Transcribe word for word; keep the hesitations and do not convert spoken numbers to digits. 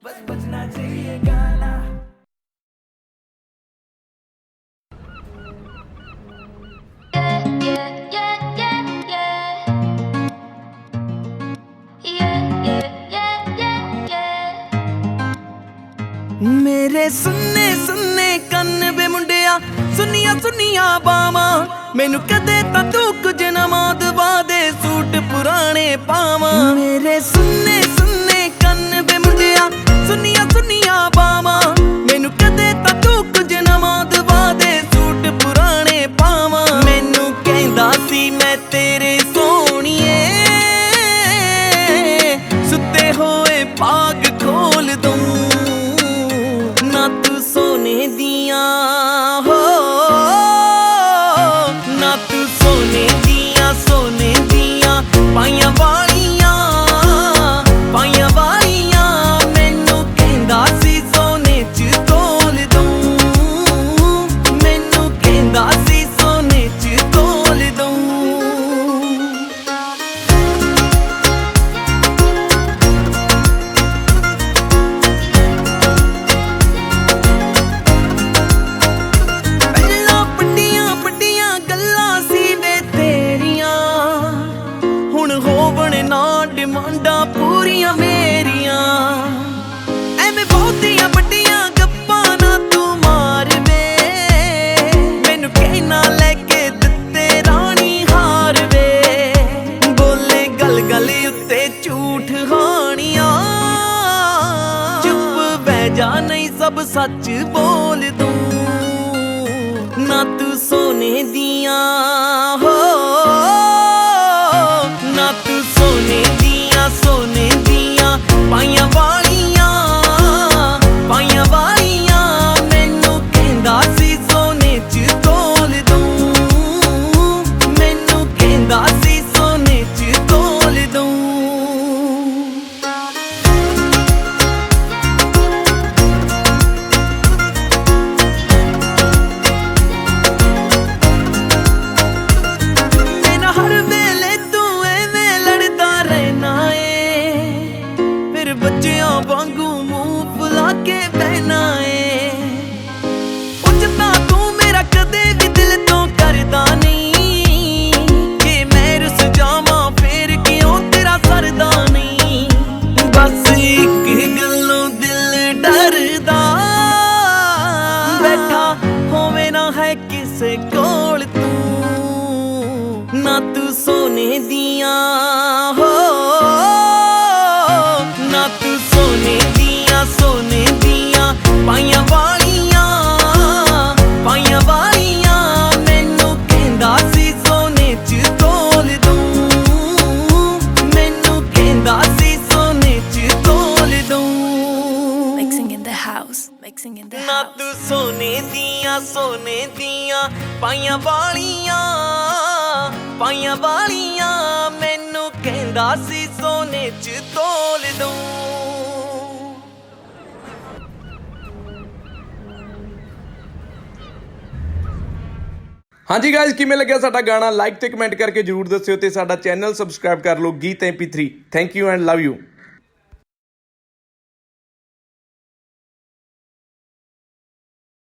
बस बजना चाहिए गाना। मेरे सुन्ने सुन्ने कन्न बे मुंडिया सुनिया सुनिया बावां मैनू कदे तां तू कुछ ना दवा दे सूट पुराने पावां। मेरे सुन्ने सुन्ने कन्न बे मुंडिया सुनिया सुनिया बावां मैनू कदे तां तू कुछ ना दवा दे सूट पुराने पावां। मैनू कहंदा सी मैं तेरे सोहणीए सुते होए भाग खोल दूं ना तू सोने दिया हो ना तू सोने दिया सोने दिया पाइया वालियां पाइया वालियां मैनू कहंदा सी सोने च तोल दूं मैनू कहंदा सी सोने च तोल दूं। डिमांडां पूरियां मेरियां एवें बहुतियां बड्डियां गप्पां ना तू मार वे मैनू कहना लैके दित्ते रानी हार वे बोले गल गल उत्ते झूठ हानियां चुप बह जा नहीं सब सच बोल दूं ना तू सोने दिया हो ना तू सोने सोने दिया पाइया वालियां पाइया वालियां मैनू कहंदा सी सोने च तोल दूं मैनू कहंदा सी सोने च तोल दूं। मेरा हर वेले तू एवें लड़दा रहना बच्चियां वांगू मुंह फुला के बहना है उजता तू मेरा कदे भी दिल तो करदा नहीं कि मैं रुस जावां फिर क्यों तेरा सरदा नहीं। बस एक गल्लों दिल डरदा बैठा होवे ना है किसे कोल तू ना तू सोने दिया हो ना तू सोने दिया सोने दिया पाइया वालियां पाइया वालियां मैनू कहंदा सी सोने च तोल दूं मैनू कहंदा सी सोने च तोल दूं। Mixing in the house, mixing in the ना house. तू सोने दिया सोने दिया पाइया वालियां पाइया वालियां मैनू कहंदा सी सोने च तोल दूं। ਹਾਂਜੀ ਗਾਇਜ਼ ਕਿਵੇਂ ਲੱਗਿਆ ਸਾਡਾ ਗਾਣਾ ਲਾਈਕ ਤੇ ਕਮੈਂਟ ਕਰਕੇ ਜਰੂਰ ਦੱਸਿਓ ਤੇ ਸਾਡਾ ਚੈਨਲ ਸਬਸਕ੍ਰਾਈਬ ਕਰ ਲਓ ਗੀਤ M P three. Thank you and love you.